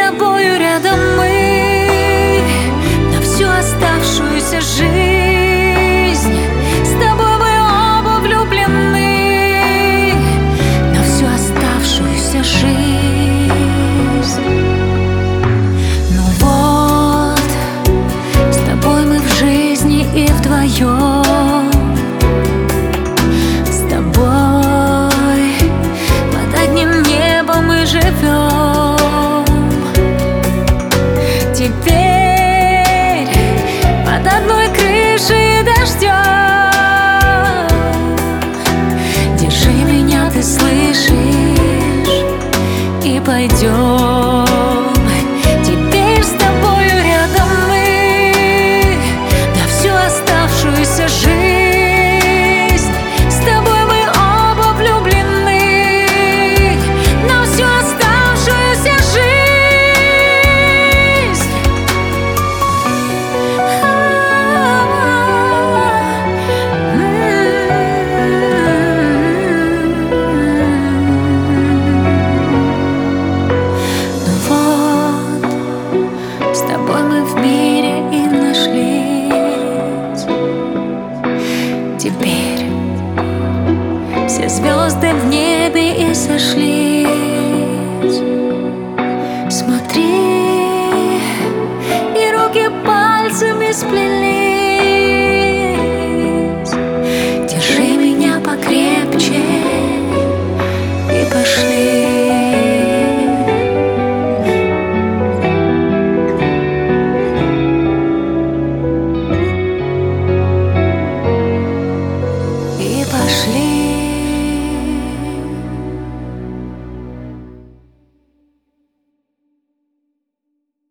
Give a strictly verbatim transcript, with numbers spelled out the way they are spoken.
тобою рядом мы на всю оставшуюся жизнь. С тобой мы оба влюблены на всю оставшуюся жизнь. Ну вот, с тобой мы в жизни и вдвоем. С тобой под одним небом мы живем. Теперь под одной крышей и дождем. Держи меня, ты слышишь, и пойдем. Теперь с тобою рядом мы на всю оставшуюся жизнь. С тобой мы оба влюблены на всю оставшуюся жизнь. С тобой мы в мире и нашлись. Теперь все звезды в небе и сошлись. Смотри, и руки пальцами сплелись.